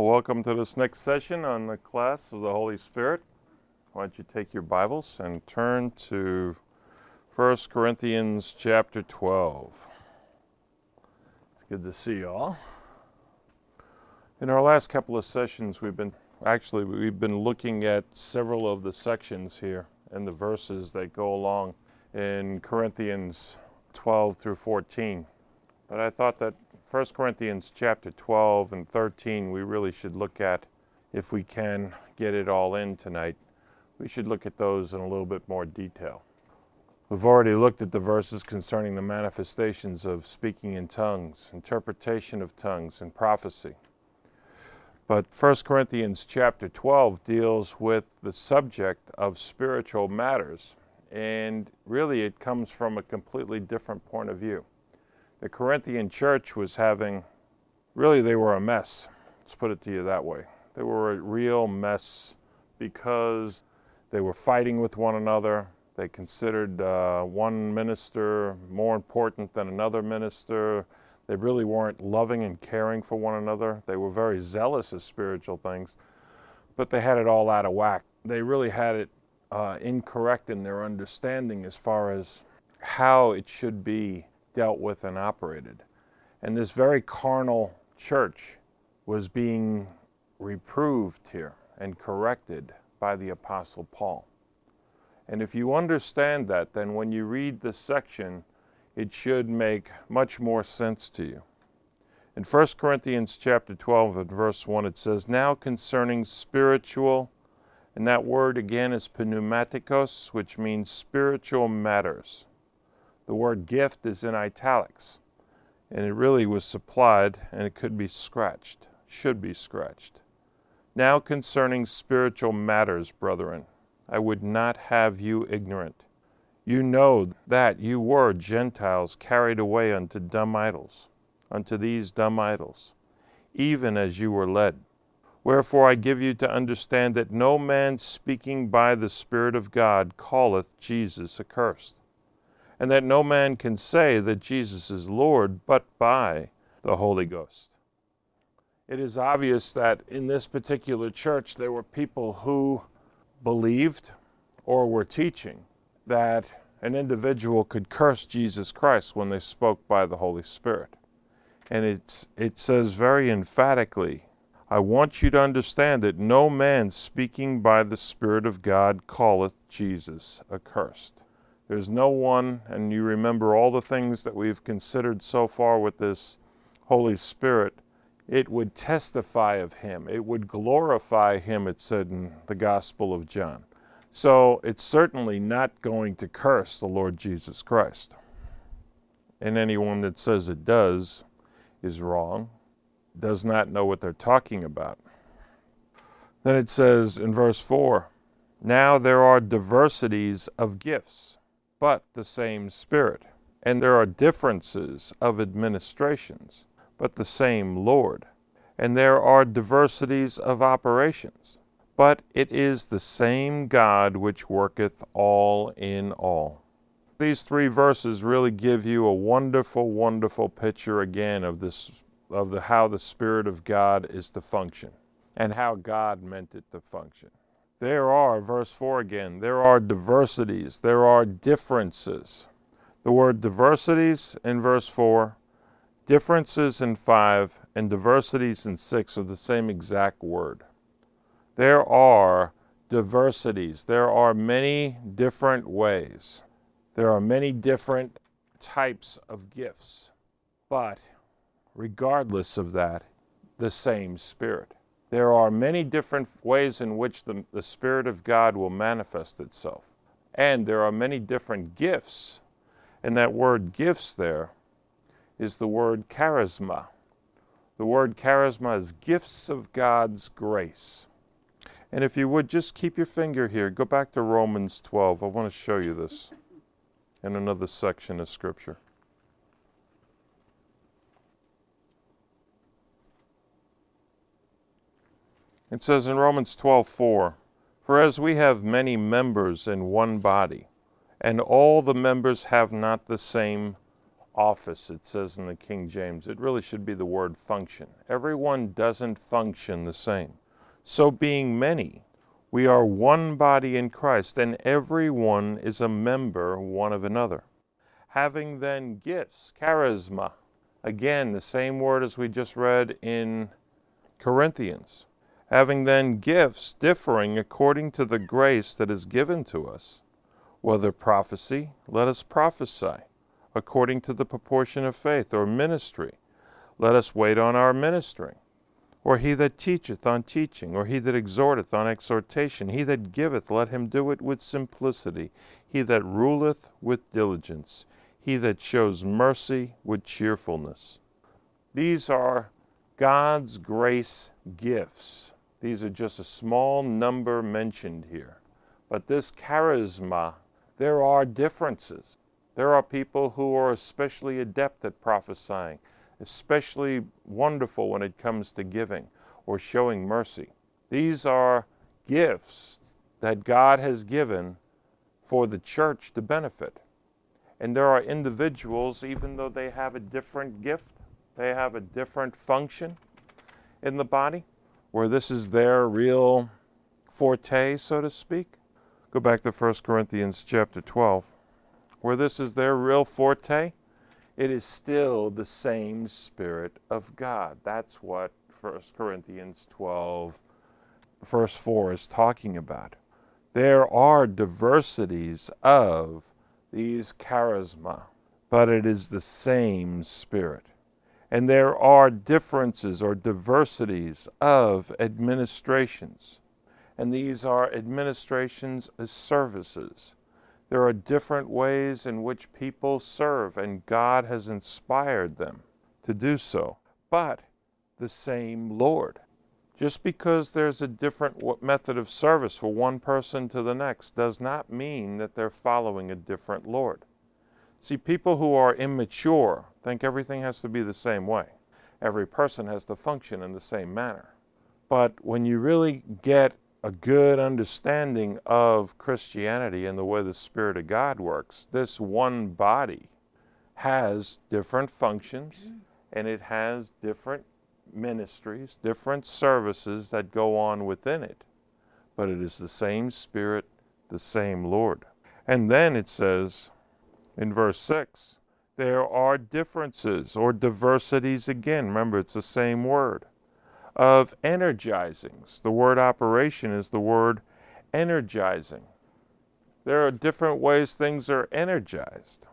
Well, welcome to this next session on the class of the Holy Spirit. Why don't you take your Bibles and turn to 1 Corinthians chapter 12. It's good to see you all. In our last couple of sessions, we've been looking at several of the sections here and the verses that go along in Corinthians 12 through 14. But I thought that 1 Corinthians chapter 12 and 13 we really should look at, if we can get it all in tonight. We should look at those in a little bit more detail. We've already looked at the verses concerning the manifestations of speaking in tongues, interpretation of tongues, and prophecy. But 1 Corinthians chapter 12 deals with the subject of spiritual matters, and really it comes from a completely different point of view. The Corinthian church was they were a mess. Let's put it to you that way. They were a real mess because they were fighting with one another. They considered one minister more important than another minister. They really weren't loving and caring for one another. They were very zealous of spiritual things, but they had it all out of whack. They really had it incorrect in their understanding as far as how it should be dealt with and operated. And this very carnal church was being reproved here and corrected by the Apostle Paul. And if you understand that, then when you read this section, it should make much more sense to you. In 1 Corinthians chapter 12 and verse 1, it says, "Now concerning spiritual," and that word again is pneumatikos, which means spiritual matters. The word gift is in italics, and it really was supplied, and it should be scratched. "Now concerning spiritual matters, brethren, I would not have you ignorant. You know that you were Gentiles carried away unto these dumb idols, even as you were led. Wherefore I give you to understand that no man speaking by the Spirit of God calleth Jesus accursed, and that no man can say that Jesus is Lord but by the Holy Ghost." It is obvious that in this particular church there were people who believed or were teaching that an individual could curse Jesus Christ when they spoke by the Holy Spirit. And it says very emphatically, "I want you to understand that no man speaking by the Spirit of God calleth Jesus accursed." There's no one, and you remember all the things that we've considered so far with this Holy Spirit, it would testify of him. It would glorify him, it said in the Gospel of John. So it's certainly not going to curse the Lord Jesus Christ. And anyone that says it does is wrong, does not know what they're talking about. Then it says in verse 4, "Now there are diversities of gifts, but the same Spirit. And there are differences of administrations, but the same Lord. And there are diversities of operations, but it is the same God which worketh all in all." These three verses really give you a wonderful, wonderful picture again of how the Spirit of God is to function and how God meant it to function. There are, verse 4 again, there are diversities, there are differences. The word diversities in verse 4, differences in 5, and diversities in 6 are the same exact word. There are diversities. There are many different ways. There are many different types of gifts. But regardless of that, the same Spirit. There are many different ways in which the Spirit of God will manifest itself. And there are many different gifts. And that word gifts there is the word charisma. The word charisma is gifts of God's grace. And if you would, just keep your finger here. Go back to Romans 12. I want to show you this in another section of Scripture. It says in Romans 12:4, "For as we have many members in one body, and all the members have not the same office, it says in the King James. It really should be the word function. Everyone doesn't function the same. So being many, we are one body in Christ, and everyone is a member one of another. Having then gifts, charisma, again, the same word as we just read in Corinthians. Having then gifts differing according to the grace that is given to us, whether prophecy, let us prophesy, according to the proportion of faith, or ministry, let us wait on our ministering. Or he that teacheth on teaching, or he that exhorteth on exhortation, he that giveth, let him do it with simplicity, he that ruleth with diligence, he that shows mercy with cheerfulness. These are God's grace gifts. These are just a small number mentioned here. But this charisma, there are differences. There are people who are especially adept at prophesying, especially wonderful when it comes to giving or showing mercy. These are gifts that God has given for the church to benefit. And there are individuals, even though they have a different gift, they have a different function in the body, where this is their real forte, so to speak. Go back to 1 Corinthians chapter 12. Where this is their real forte, it is still the same Spirit of God. That's what 1 Corinthians 12, verse 4 is talking about. There are diversities of these charisma, but it is the same Spirit. And there are differences or diversities of administrations. And these are administrations as services. There are different ways in which people serve, and God has inspired them to do so. But the same Lord. Just because there's a different method of service for one person to the next does not mean that they're following a different Lord. See, people who are immature think everything has to be the same way. Every person has to function in the same manner. But when you really get a good understanding of Christianity and the way the Spirit of God works, this one body has different functions, and it has different ministries, different services that go on within it. But it is the same Spirit, the same Lord. And then it says in verse 6, there are differences or diversities again. Remember, it's the same word. Of energizings. The word operation is the word energizing. There are different ways things are energized.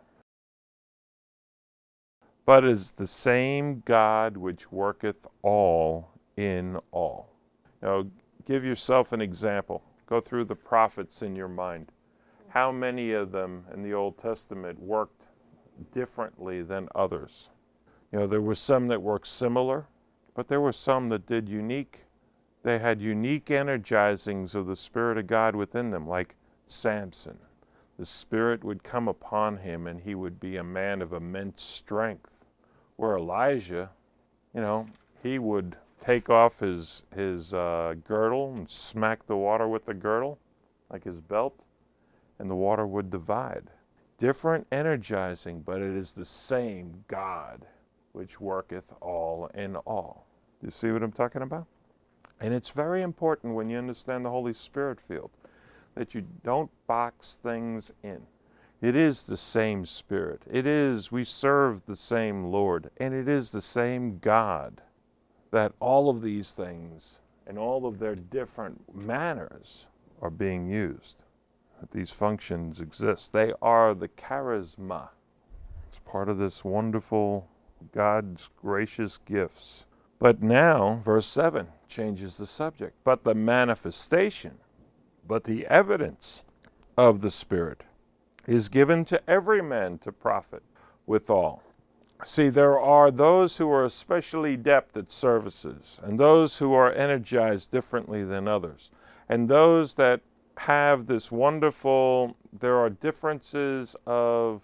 But it is the same God which worketh all in all. Now, give yourself an example. Go through the prophets in your mind. How many of them in the Old Testament worked differently than others? There were some that worked similar, but there were some that did unique. They had unique energizings of the Spirit of God within them, like Samson. The Spirit would come upon him and he would be a man of immense strength. Where Elijah, he would take off his girdle and smack the water with the girdle, like his belt, and the water would divide. Different energizing, but it is the same God which worketh all in all. Do you see what I'm talking about? And it's very important when you understand the Holy Spirit field that you don't box things in. It is the same Spirit. We serve the same Lord, and it is the same God that all of these things and all of their different manners are being used. That these functions exist. They are the charisma. It's part of this wonderful God's gracious gifts. But now, verse 7 changes the subject. But the manifestation, but the evidence of the Spirit is given to every man to profit withal. See, there are those who are especially adept at services, and those who are energized differently than others, and those that have this wonderful, there are differences of,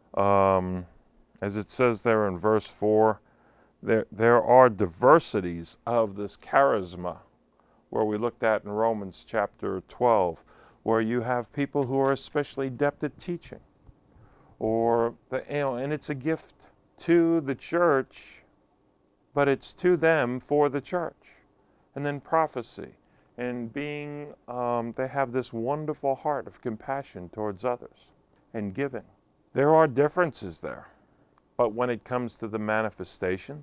as it says there in verse 4, there are diversities of this charisma, where we looked at in Romans chapter 12, where you have people who are especially adept at teaching, and it's a gift to the church, but it's to them for the church. And then prophecy, and being, they have this wonderful heart of compassion towards others and giving. There are differences there, but when it comes to the manifestations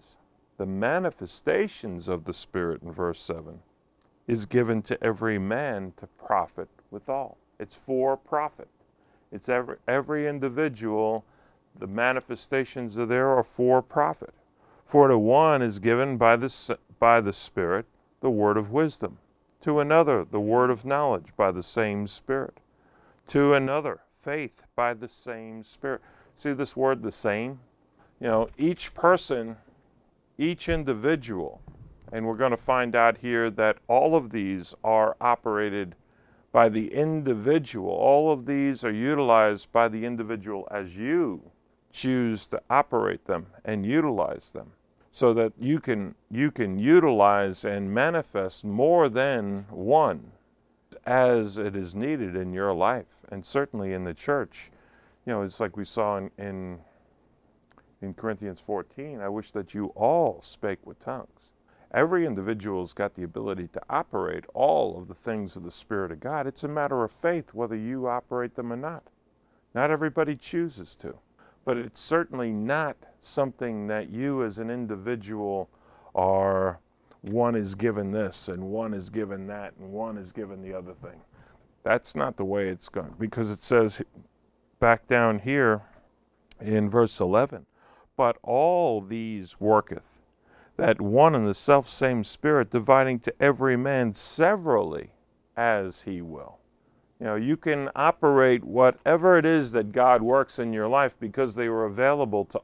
of the Spirit in verse 7 is given to every man to profit withal. It's for profit. It's every individual. The manifestations are there are for profit. For to one is given by the Spirit the word of wisdom, to another the word of knowledge by the same Spirit, to another faith by the same Spirit. See this word, the same? Each person, each individual, and we're going to find out here that all of these are operated by the individual. All of these are utilized by the individual as you choose to operate them and utilize them, so that you can utilize and manifest more than one as it is needed in your life, and certainly in the church. It's like we saw in Corinthians 14, I wish that you all spake with tongues. Every individual's got the ability to operate all of the things of the Spirit of God. It's a matter of faith whether you operate them or not. Not everybody chooses to, but it's certainly not something that you as an individual are, one is given this and one is given that and one is given the other thing. That's not the way it's going, because it says back down here in verse 11, but all these worketh that one and the selfsame Spirit, dividing to every man severally as he will. You can operate whatever it is that God works in your life because they were available to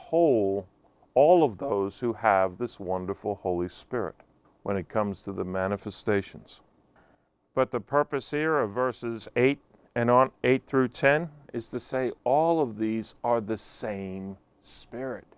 all of those who have this wonderful Holy Spirit when it comes to the manifestations. But the purpose here of verses 8 through 10 is to say all of these are the same Spirit.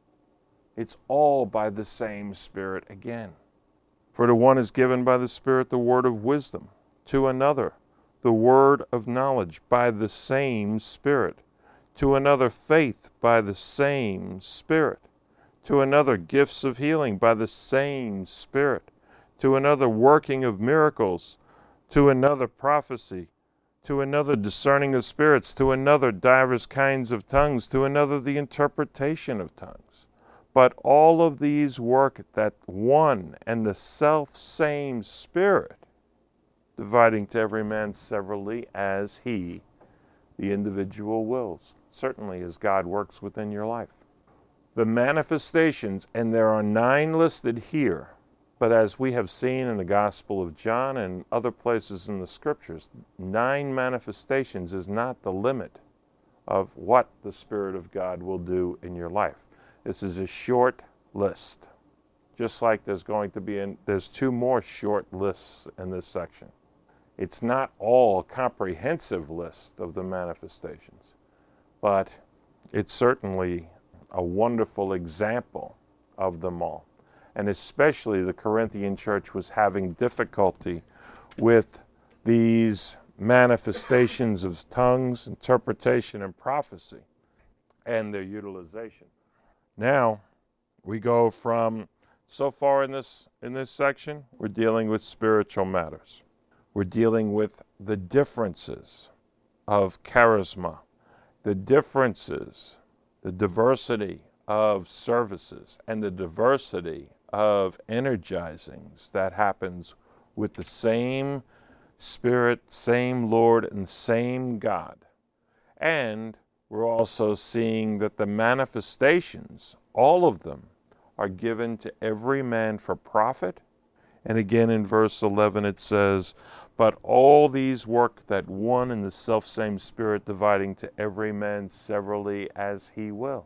It's all by the same Spirit again. For to one is given by the Spirit the word of wisdom, to another the word of knowledge by the same Spirit, to another faith by the same Spirit, to another gifts of healing by the same Spirit, to another working of miracles, to another prophecy, to another discerning of spirits, to another divers kinds of tongues, to another the interpretation of tongues. But all of these work that one and the self-same Spirit, dividing to every man severally as he, the individual, wills, certainly as God works within your life. The manifestations, and there are 9 listed here, but as we have seen in the Gospel of John and other places in the Scriptures, 9 manifestations is not the limit of what the Spirit of God will do in your life. This is a short list, just like there's 2 more short lists in this section. It's not all comprehensive list of the manifestations, but it's certainly a wonderful example of them all. And especially the Corinthian church was having difficulty with these manifestations of tongues, interpretation, and prophecy, and their utilization. Now, we go from, so far in this section, we're dealing with spiritual matters. We're dealing with the differences of charisma, the differences, the diversity of services, and the diversity of energizings that happens with the same Spirit, same Lord, and same God. And we're also seeing that the manifestations, all of them, are given to every man for profit. And again in verse 11 it says, but all these work that one and the selfsame Spirit, dividing to every man severally as he will.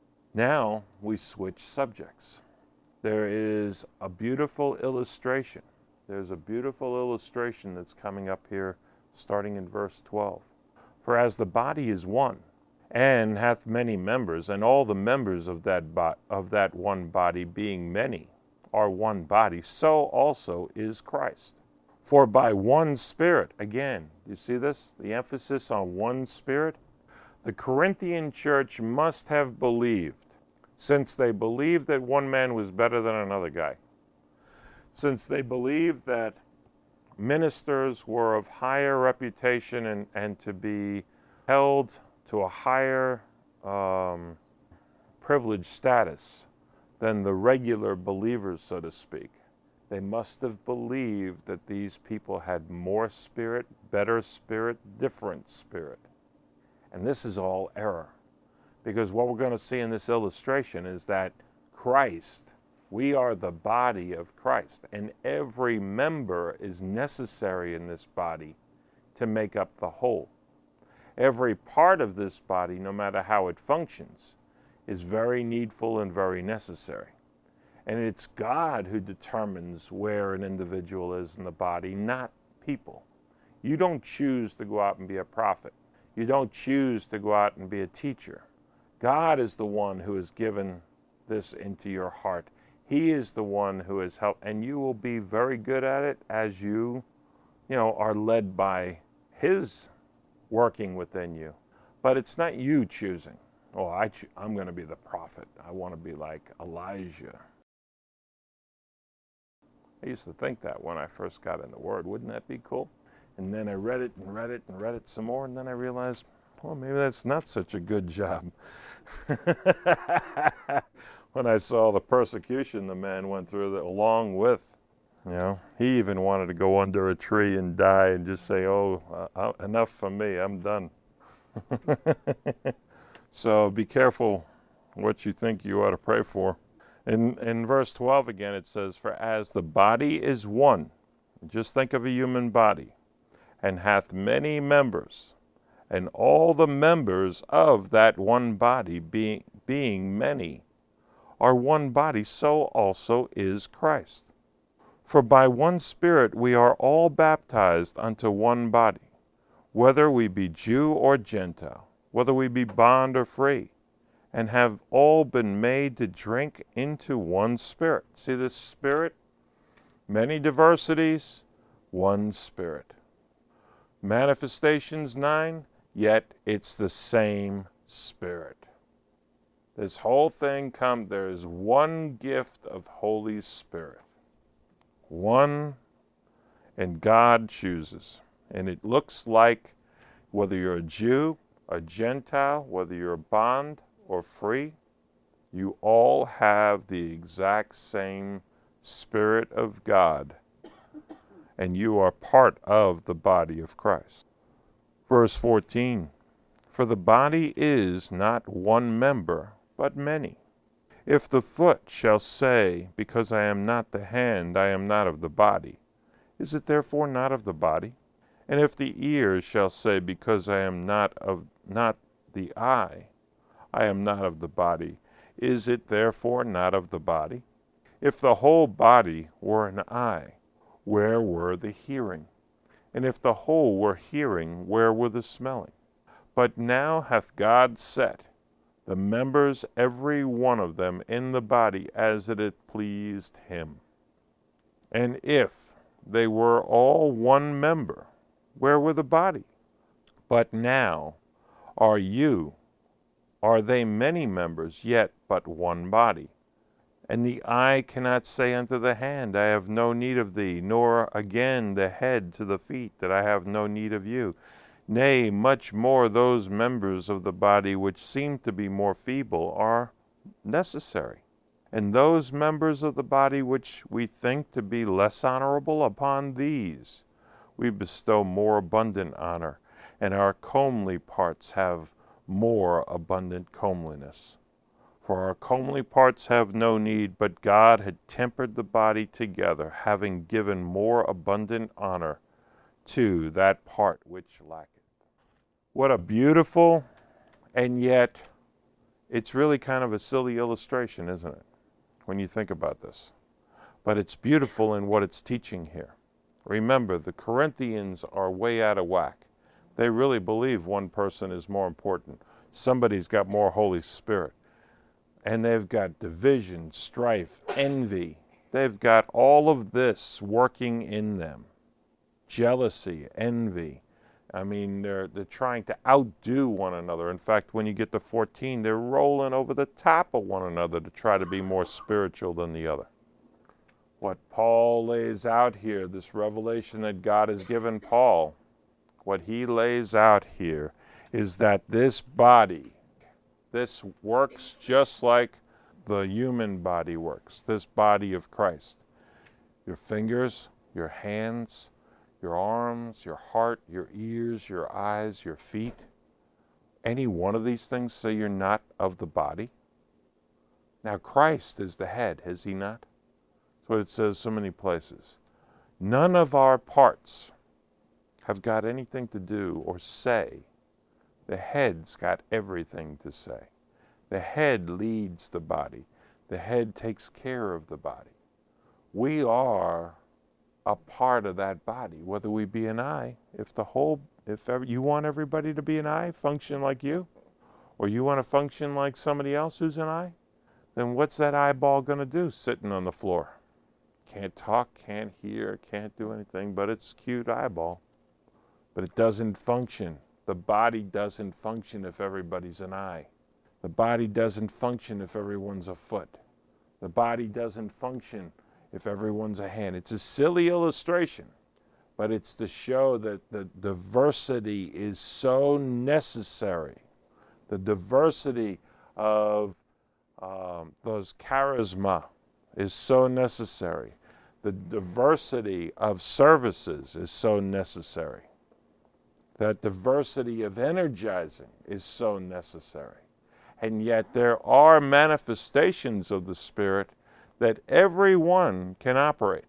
Now we switch subjects. There is a beautiful illustration. There's a beautiful illustration that's coming up here starting in verse 12. For as the body is one, and hath many members, and all the members of that one body, being many, are one body, so also is Christ. For by one Spirit, again, you see this? The emphasis on one Spirit. The Corinthian church must have believed since they believed that one man was better than another guy, since they believed that ministers were of higher reputation and to be held to a higher privileged status than the regular believers, so to speak. They must have believed that these people had more spirit, better spirit, different spirit. And this is all error. Because what we're going to see in this illustration is that Christ, we are the body of Christ, and every member is necessary in this body to make up the whole. Every part of this body, no matter how it functions, is very needful and very necessary. And it's God who determines where an individual is in the body, not people. You don't choose to go out and be a prophet. You don't choose to go out and be a teacher. God is the one who has given this into your heart. He is the one who has helped, and you will be very good at it as you are led by His working within you. But it's not you choosing. Oh, I'm going to be the prophet. I want to be like Elijah. I used to think that when I first got in the Word. Wouldn't that be cool? And then I read it and read it and read it some more, and then I realized, well, maybe that's not such a good job. When I saw the persecution the man went through along with, he even wanted to go under a tree and die and just say, enough for me, I'm done. So be careful what you think you ought to pray for. In verse 12 again, it says, for as the body is one, just think of a human body, and hath many members, and all the members of that one body being many are one body, so also is Christ. For by one Spirit we are all baptized unto one body, whether we be Jew or Gentile, whether we be bond or free, and have all been made to drink into one Spirit. See this Spirit? Many diversities, one Spirit. Manifestations 9, yet it's the same Spirit. This whole thing there is one gift of Holy Spirit. One, and God chooses. And it looks like whether you're a Jew, a Gentile, whether you're bond or free, you all have the exact same Spirit of God, and you are part of the body of Christ. Verse 14, for the body is not one member, but many. If the foot shall say, because I am not the hand, I am not of the body, is it therefore not of the body? And if the ear shall say, because I am not the eye, I am not of the body, is it therefore not of the body? If the whole body were an eye, where were the hearing? And if the whole were hearing, where were the smelling? But now hath God set the members, every one of them, in the body as it had pleased him. And if they were all one member, where were the body? But now are they many members, yet but one body? And the eye cannot say unto the hand, I have no need of thee, nor again the head to the feet, that I have no need of you. Nay, much more those members of the body which seem to be more feeble are necessary. And those members of the body which we think to be less honorable, upon these we bestow more abundant honor, and our comely parts have more abundant comeliness. For our comely parts have no need, but God had tempered the body together, having given more abundant honor to that part which lacketh. What a beautiful, and yet it's really kind of a silly illustration, isn't it, when you think about this? But it's beautiful in what it's teaching here. Remember, the Corinthians are way out of whack. They really believe one person is more important. Somebody's got more Holy Spirit. And they've got division, strife, envy. They've got all of this working in them. Jealousy, envy. I mean, they're trying to outdo one another. In fact, when you get to 14, they're rolling over the top of one another to try to be more spiritual than the other. What Paul lays out here, this revelation that God has given Paul, what he lays out here is that this body, this works just like the human body works, this body of Christ. Your fingers, your hands, your arms, your heart, your ears, your eyes, your feet. Any one of these things say you're not of the body? Now Christ is the head, is he not? That's what it says so many places. None of our parts have got anything to do or say. The head's got everything to say. The head leads the body. The head takes care of the body. We are a part of that body, whether we be an eye. If you want everybody to be an eye, function like you, or you want to function like somebody else who's an eye, then what's that eyeball going to do sitting on the floor? Can't talk, can't hear, can't do anything, but it's a cute eyeball. But it doesn't function. The body doesn't function if everybody's an eye. The body doesn't function if everyone's a foot. The body doesn't function if everyone's a hand. It's a silly illustration, but it's to show that the diversity is so necessary. The diversity of those charisma is so necessary. The diversity of services is so necessary. That diversity of energizing is so necessary. And yet there are manifestations of the Spirit that everyone can operate,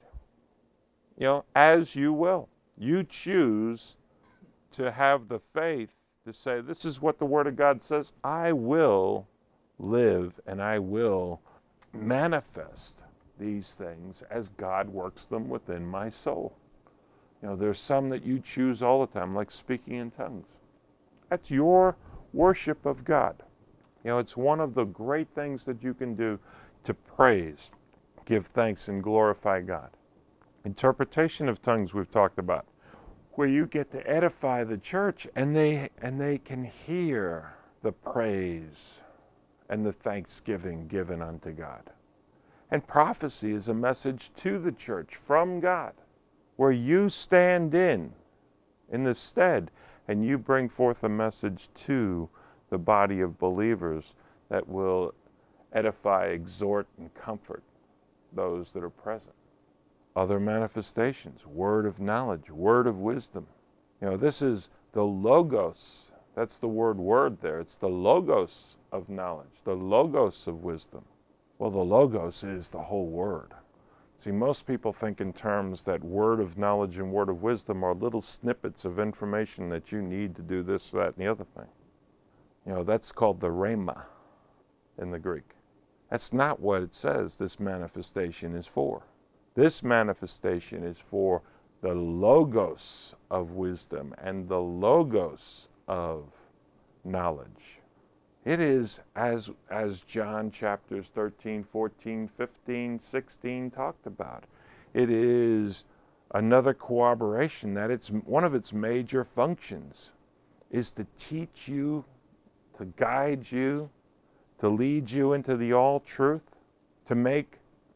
as you will. You choose to have the faith to say, this is what the Word of God says. I will live and I will manifest these things as God works them within my soul. There's some that you choose all the time, like speaking in tongues. That's your worship of God. It's one of the great things that you can do to praise, give thanks, and glorify God. Interpretation of tongues we've talked about, where you get to edify the church and they can hear the praise and the thanksgiving given unto God. And prophecy is a message to the church from God, where you stand in the stead and you bring forth a message to the body of believers that will edify, exhort, and comfort those that are present. Other manifestations, word of knowledge, word of wisdom. This is the logos. That's the word there. It's the logos of knowledge, the logos of wisdom. Well, the logos is the whole word. See, most people think in terms that word of knowledge and word of wisdom are little snippets of information that you need to do this, that, and the other thing. That's called the rhema in the Greek. That's not what it says this manifestation is for. This manifestation is for the logos of wisdom and the logos of knowledge. It is, as John chapters 13, 14, 15, 16 talked about, it is another corroboration that it's one of its major functions is to teach you, to guide you, to lead you into the all truth, to make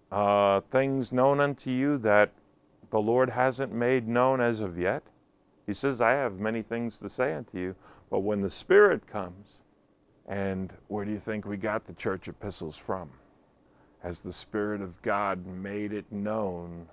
things known unto you that the Lord hasn't made known as of yet. He says, I have many things to say unto you, but when the Spirit comes, and where do you think we got the church epistles from? As the Spirit of God made it known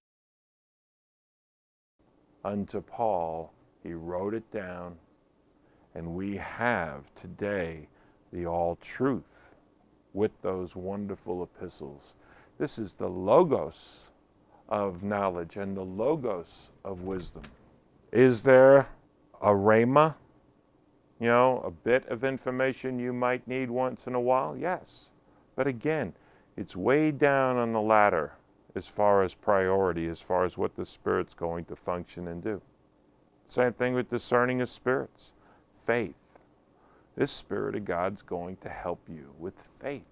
unto Paul, he wrote it down, and we have today the all truth with those wonderful epistles. This is the logos of knowledge and the logos of wisdom. Is there a rhema? A bit of information you might need once in a while? Yes. But again, it's way down on the ladder as far as priority, as far as what the Spirit's going to function and do. Same thing with discerning of spirits. Faith. This Spirit of God's going to help you with faith.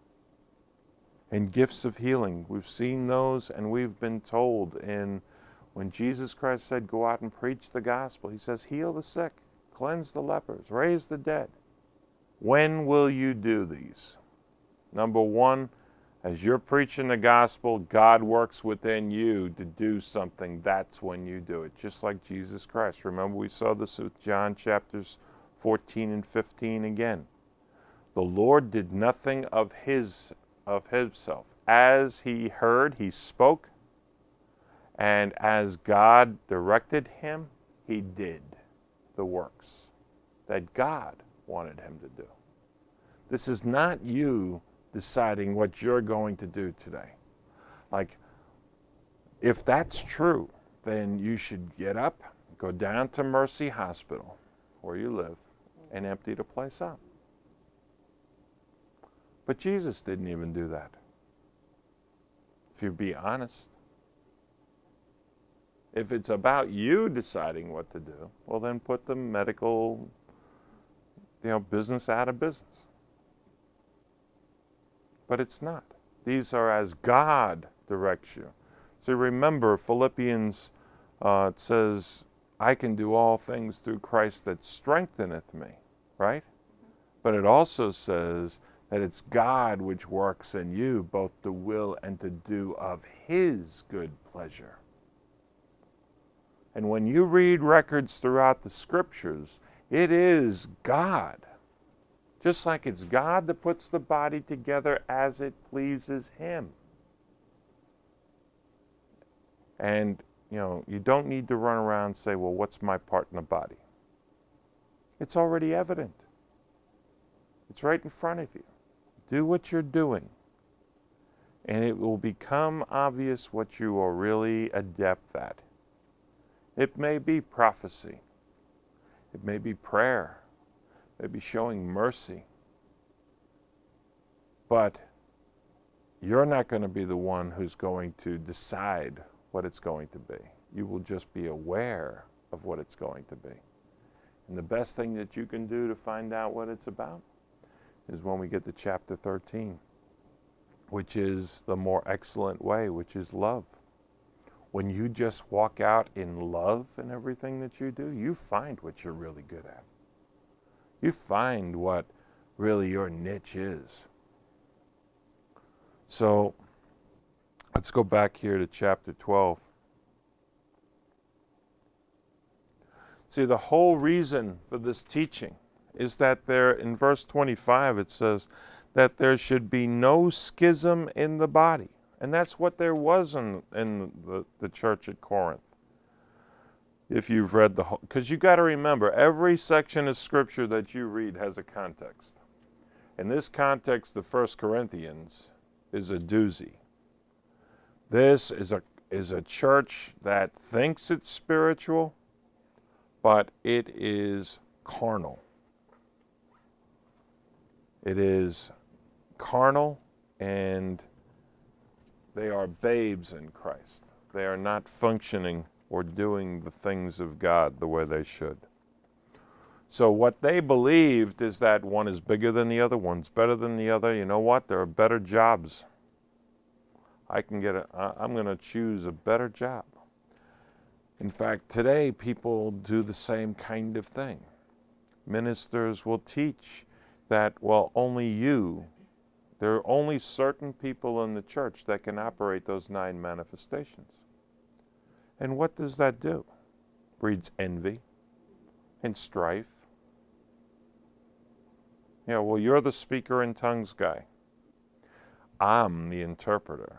And gifts of healing. We've seen those, and we've been told in When Jesus Christ said, go out and preach the gospel, he says, heal the sick, cleanse the lepers, raise the dead. When will you do these? Number one, as you're preaching the gospel, God works within you to do something. That's when you do it, just like Jesus Christ. Remember, we saw this with John chapters 14 and 15 again. The Lord did nothing of himself. As he heard, he spoke, and as God directed him, he did the works that God wanted him to do. This is not you deciding what you're going to do today. Like, if that's true, then you should get up, go down to Mercy Hospital, where you live, and empty the place out. But Jesus didn't even do that. If you be honest. If it's about you deciding what to do, well, then put the medical, business out of business. But it's not. These are as God directs you. So remember, Philippians, it says, I can do all things through Christ that strengtheneth me, right? But it also says that it's God which works in you both to will and to do of his good pleasure. And when you read records throughout the scriptures, it is God. Just like it's God that puts the body together as it pleases him. And, you don't need to run around and say, well, what's my part in the body? It's already evident. It's right in front of you. Do what you're doing. And it will become obvious what you are really adept at. It may be prophecy. It may be prayer. Maybe showing mercy. But you're not going to be the one who's going to decide what it's going to be. You will just be aware of what it's going to be. And the best thing that you can do to find out what it's about is when we get to chapter 13, which is the more excellent way, which is love. When you just walk out in love in everything that you do, you find what you're really good at. You find what really your niche is. So let's go back here to chapter 12. See, the whole reason for this teaching is that there, in verse 25, it says that there should be no schism in the body. And that's what there was in the church at Corinth. If you've read the whole, because you got to remember, every section of scripture that you read has a context. In this context, the 1 Corinthians is a doozy. This is a church that thinks it's spiritual, but it is carnal. It is carnal, and they are babes in Christ. They are not functioning or doing the things of God the way they should. So what they believed is that one is bigger than the other, one's better than the other. You know what? There are better jobs. I'm going to choose a better job. In fact, today people do the same kind of thing. Ministers will teach that, there are only certain people in the church that can operate those 9 manifestations. And what does that do? Breeds envy and strife. You're the speaker in tongues guy. I'm the interpreter.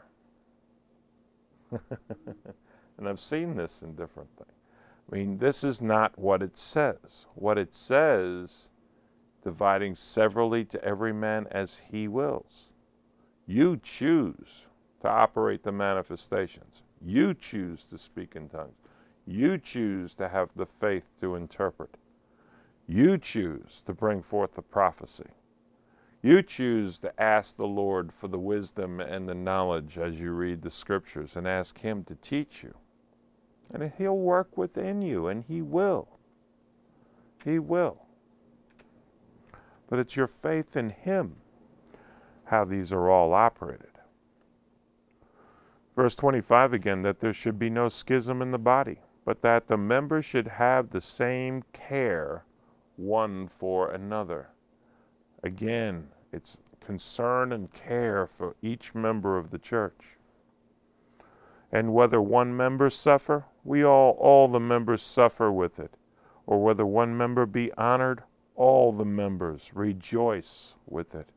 And I've seen this in different things. This is not what it says. What it says, dividing severally to every man as he wills. You choose to operate the manifestations. You choose to speak in tongues. You choose to have the faith to interpret. You choose to bring forth the prophecy. You choose to ask the Lord for the wisdom and the knowledge as you read the scriptures and ask him to teach you. And he'll work within you, and he will. He will. But it's your faith in him how these are all operated. Verse 25 again, that there should be no schism in the body, but that the members should have the same care one for another. Again, it's concern and care for each member of the church. And whether one member suffer, all the members suffer with it. Or whether one member be honored, all the members rejoice with it.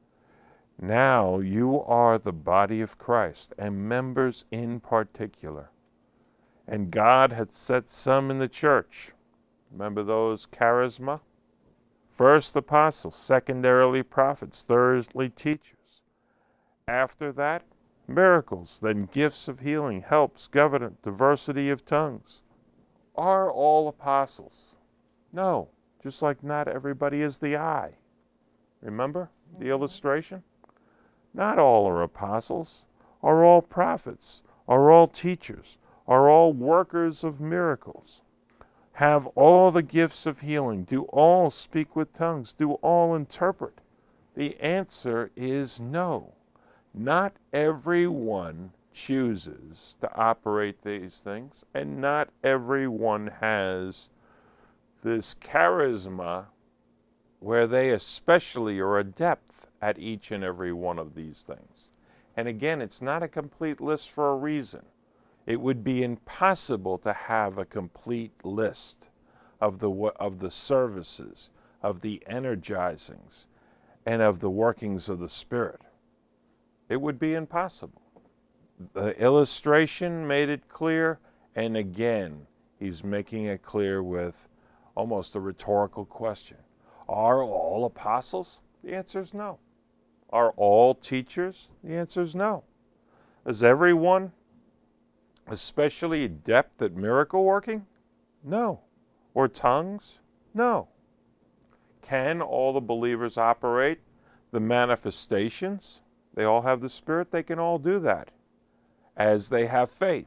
Now you are the body of Christ, and members in particular. And God hath set some in the church. Remember those charisma? First apostles, secondarily prophets, thirdly teachers. After that, miracles, then gifts of healing, helps, government, diversity of tongues. Are all apostles? No, just like not everybody is the eye. Remember the illustration? Not all are apostles. Are all prophets? Are all teachers? Are all workers of miracles? Have all the gifts of healing? Do all speak with tongues? Do all interpret? The answer is no. Not everyone chooses to operate these things, and not everyone has this charisma where they especially are adept at each and every one of these things. And again, it's not a complete list for a reason. It would be impossible to have a complete list of the services, of the energizings, and of the workings of the Spirit. It would be impossible. The illustration made it clear, and again, he's making it clear with almost a rhetorical question. Are all apostles? The answer is no. Are all teachers? The answer is no. Is everyone especially adept at miracle working? No. Or tongues? No. Can all the believers operate the manifestations? They all have the Spirit. They can all do that as they have faith.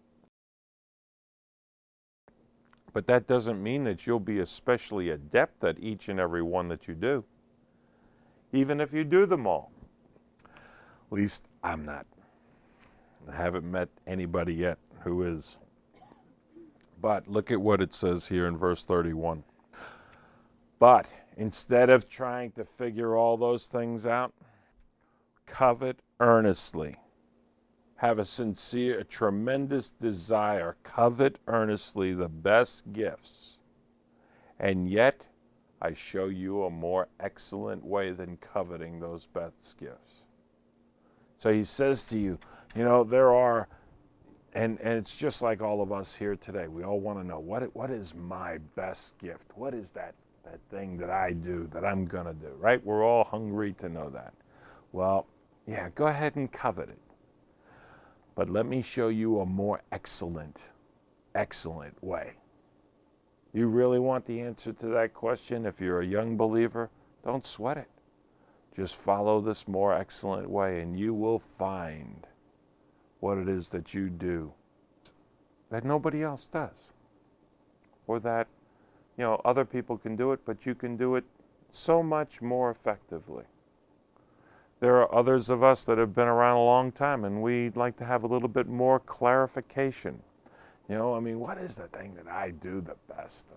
But that doesn't mean that you'll be especially adept at each and every one that you do, even if you do them all. At least I'm not. I haven't met anybody yet who is. But look at what it says here in verse 31. But instead of trying to figure all those things out, covet earnestly. Have a tremendous desire. Covet earnestly the best gifts. And yet, I show you a more excellent way than coveting those best gifts. So he says to you, there are, and it's just like all of us here today. We all want to know, what is my best gift? What is that thing that I do that I'm going to do, right? We're all hungry to know that. Well, yeah, go ahead and covet it. But let me show you a more excellent way. You really want the answer to that question? If you're a young believer, don't sweat it. Just follow this more excellent way, and you will find what it is that you do that nobody else does. Or that, other people can do it, but you can do it so much more effectively. There are others of us that have been around a long time, and we'd like to have a little bit more clarification. What is the thing that I do the best?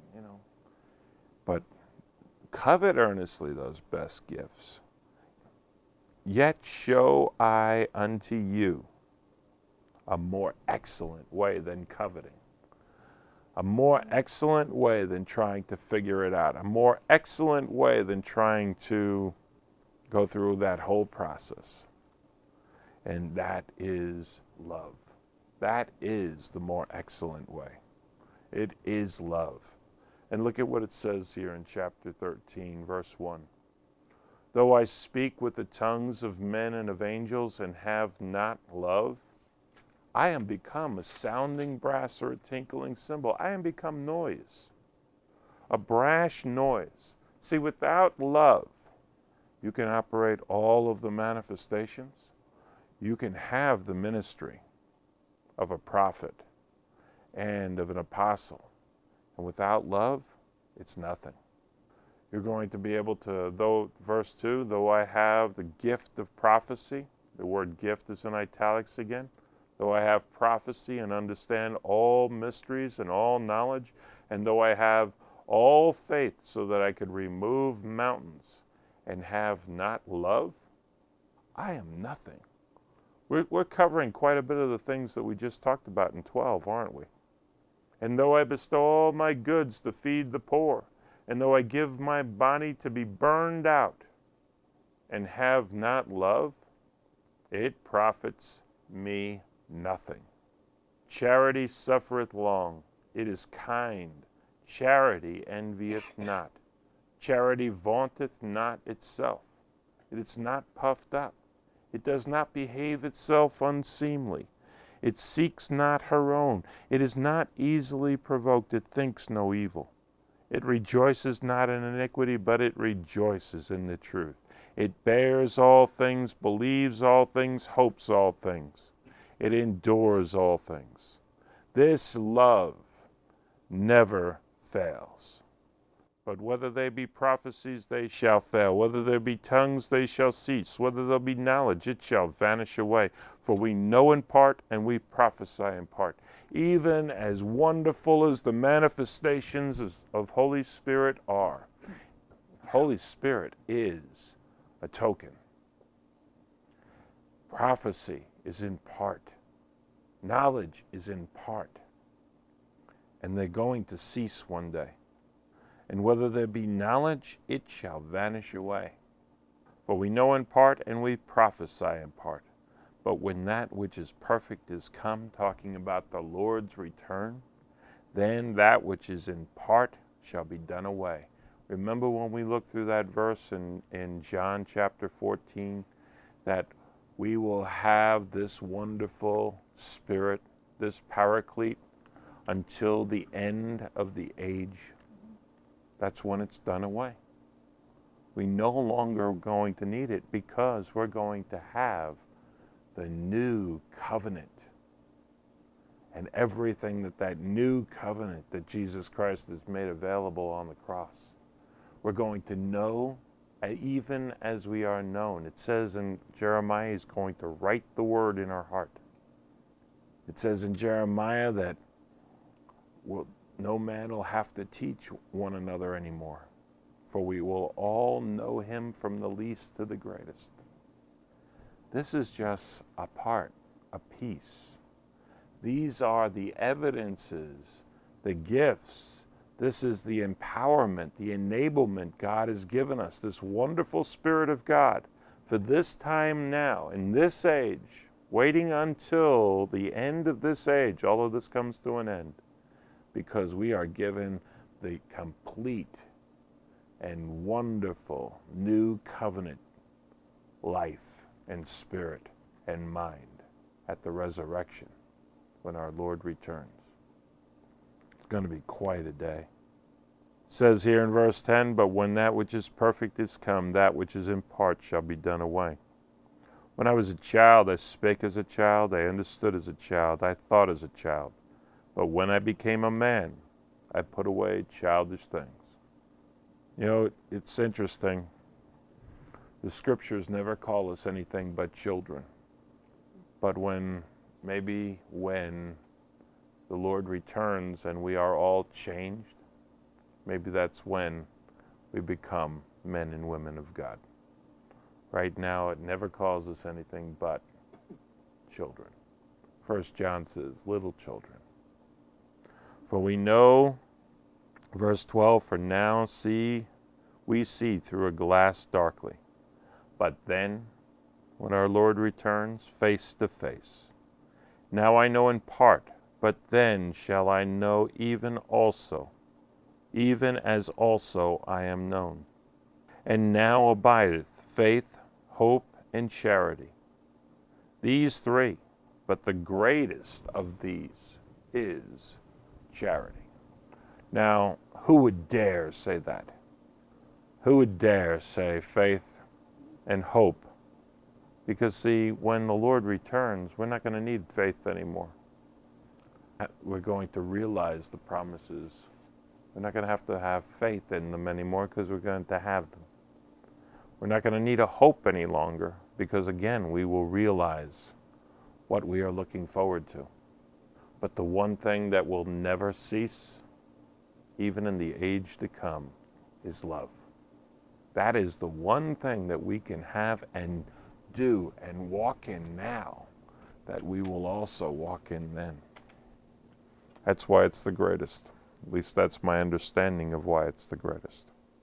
But covet earnestly those best gifts. Yet show I unto you a more excellent way than coveting. A more excellent way than trying to figure it out. A more excellent way than trying to go through that whole process. And that is love. That is the more excellent way. It is love. And look at what it says here in chapter 13, verse 1. Though I speak with the tongues of men and of angels and have not love, I am become a sounding brass or a tinkling cymbal. I am become noise, a brash noise. See, without love, you can operate all of the manifestations. You can have the ministry of a prophet and of an apostle. And without love, it's nothing. You're going to be able to, verse 2, though I have the gift of prophecy, the word gift is in italics again, though I have prophecy and understand all mysteries and all knowledge, and though I have all faith so that I could remove mountains and have not love, I am nothing. We're covering quite a bit of the things that we just talked about in 12, aren't we? And though I bestow all my goods to feed the poor, and though I give my body to be burned out, and have not love, it profits me nothing. Charity suffereth long, it is kind. Charity envieth not. Charity vaunteth not itself. It is not puffed up. It does not behave itself unseemly. It seeks not her own. It is not easily provoked. It thinks no evil. It rejoices not in iniquity, but it rejoices in the truth. It bears all things, believes all things, hopes all things. It endures all things. This love never fails. But whether they be prophecies, they shall fail. Whether there be tongues, they shall cease. Whether there be knowledge, it shall vanish away. For we know in part, and we prophesy in part. Even as wonderful as the manifestations of Holy Spirit are, Holy Spirit is a token. Prophecy is in part. Knowledge is in part. And they're going to cease one day. And whether there be knowledge, it shall vanish away. For we know in part, and we prophesy in part. But when that which is perfect is come, talking about the Lord's return, then that which is in part shall be done away. Remember when we looked through that verse in John chapter 14, that we will have this wonderful Spirit, this Paraclete, until the end of the age. That's when it's done away. We no longer are going to need it because we're going to have the new covenant and everything that new covenant that Jesus Christ has made available on the cross. We're going to know even as we are known. It says in Jeremiah, he's going to write the word in our heart. It says in Jeremiah that no man will have to teach one another anymore, for we will all know him from the least to the greatest. This is just a part, a piece. These are the evidences, the gifts. This is the empowerment, the enablement God has given us, this wonderful Spirit of God for this time now, in this age, waiting until the end of this age, all of this comes to an end, because we are given the complete and wonderful new covenant life and spirit and mind at the resurrection when our Lord returns. It's going to be quite a day. It says here in verse 10, but when that which is perfect is come, that which is in part shall be done away. When I was a child, I spake as a child, I understood as a child, I thought as a child. But when I became a man, I put away childish things. You know, it's interesting. The scriptures never call us anything but children. But when the Lord returns and we are all changed, maybe that's when we become men and women of God. Right now, it never calls us anything but children. 1 John says, little children. For we know, verse 12, for now we see through a glass darkly. But then, when our Lord returns, face to face. Now I know in part, but then shall I know even as also I am known. And now abideth faith, hope, and charity. These three, but the greatest of these is charity. Now, who would dare say that? Who would dare say faith and hope? Because see, when the Lord returns, we're not going to need faith anymore. We're going to realize the promises. We're not going to have faith in them anymore because we're going to have them. We're not going to need a hope any longer because, again, we will realize what we are looking forward to. But the one thing that will never cease, even in the age to come, is love. That is the one thing that we can have and do and walk in now that we will also walk in then. That's why it's the greatest. At least that's my understanding of why it's the greatest.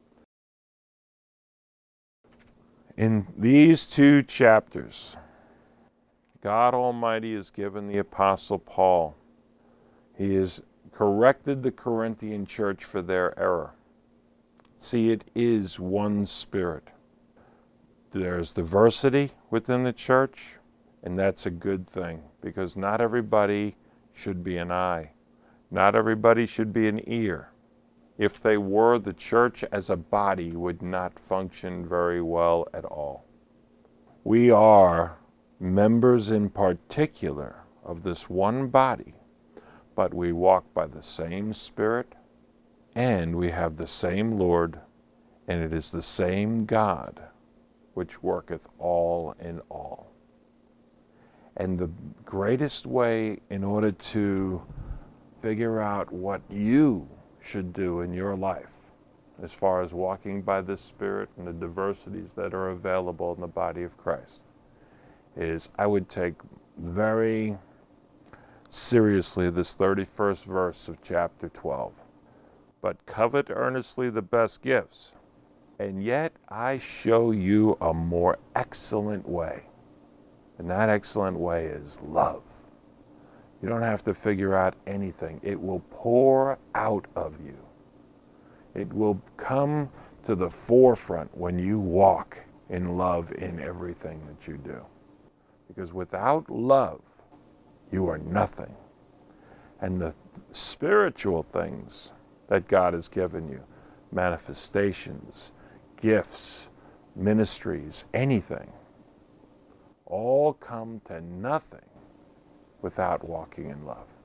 In these 2 chapters, God Almighty has given the Apostle Paul. He has corrected the Corinthian church for their error. See, it is one Spirit. There's diversity within the church, and that's a good thing, because not everybody should be an eye. Not everybody should be an ear. If they were, the church as a body would not function very well at all. We are members in particular of this one body, but we walk by the same Spirit, and we have the same Lord, and it is the same God which worketh all in all. And the greatest way in order to figure out what you should do in your life as far as walking by the Spirit and the diversities that are available in the body of Christ is I would take very seriously this 31st verse of chapter 12. But covet earnestly the best gifts, and yet I show you a more excellent way. And that excellent way is love. You don't have to figure out anything. It will pour out of you. It will come to the forefront when you walk in love in everything that you do. Because without love, you are nothing. And the spiritual things that God has given you, manifestations, gifts, ministries, anything, all come to nothing without walking in love.